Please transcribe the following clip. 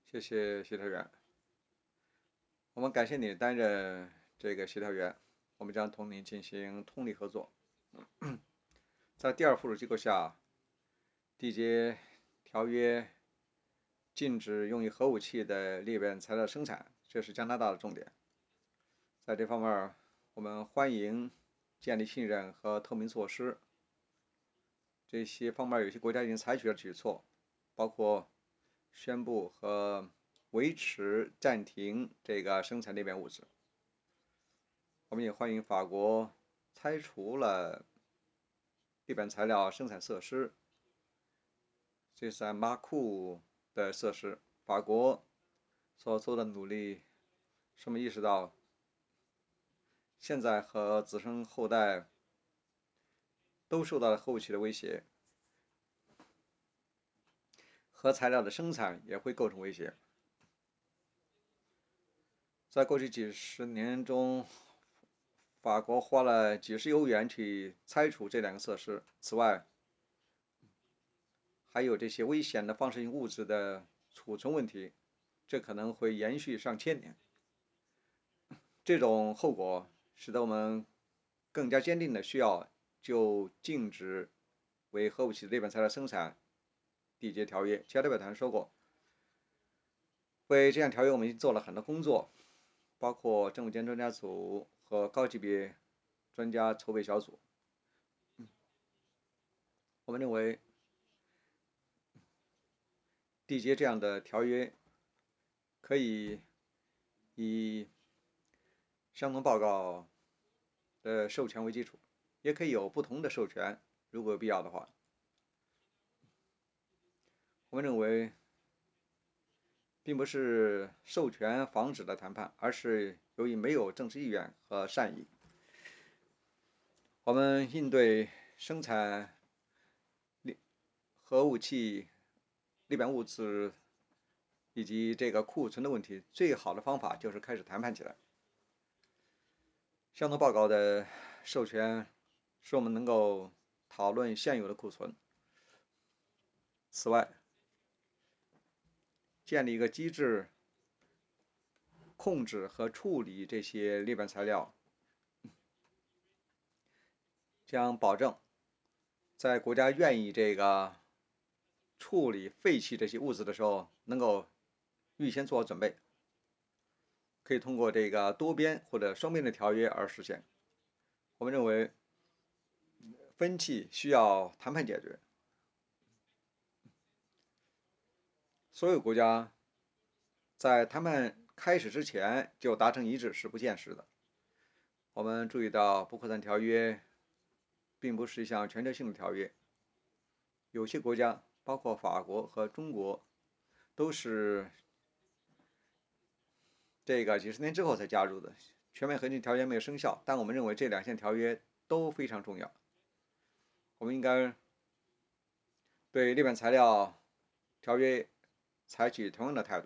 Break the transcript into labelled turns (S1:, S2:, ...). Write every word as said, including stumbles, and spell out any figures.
S1: 谢谢协调员，我们感谢你担任这个协调员，我们将同您进行通力合作。在第二附属机构下，缔结条约禁止用于核武器的裂变材料生产，这是加拿大的重点。在这方面，我们欢迎建立信任和透明措施。这些方面有些国家已经采取了举措，包括宣布和维持暂停这个生产裂变物质。我们也欢迎法国拆除了裂变材料生产设施，这是在马库的设施。法国所做的努力，使我们意识到，现在和子孙后代都受到了核武器的威胁，核材料的生产也会构成威胁。在过去几十年中，法国花了几十亿欧元去拆除这两个设施。此外，还有这些危险的放射性物质的储存问题，这可能会延续上千年。这种后果使得我们更加坚定的需要就禁止为核武器裂变材料生产缔结条约。加德表团说过，为这项条约我们已经做了很多工作，包括政府间专家组和高级别专家筹备小组。我们认为缔结这样的条约可以以相同报告的授权为基础，也可以有不同的授权，如果有必要的话。我们认为并不是授权防止了谈判，而是由于没有政治意愿和善意。我们应对生产核武器裂变物质以及这个库存的问题，最好的方法就是开始谈判起来。相同报告的授权使我们能够讨论现有的库存。此外，建立一个机制，控制和处理这些裂变材料，将保证在国家愿意这个处理废弃这些物质的时候，能够预先做好准备，可以通过这个多边或者双边的条约而实现。我们认为，分歧需要谈判解决。所有国家在谈判开始之前就达成一致是不现实的。我们注意到，不扩散条约并不是一项全球性的条约，有些国家，包括法国和中国，都是这个几十年之后才加入的。全面核禁条约没有生效，但我们认为这两项条约都非常重要。我们应该对裂变材料条约采取同样的态度。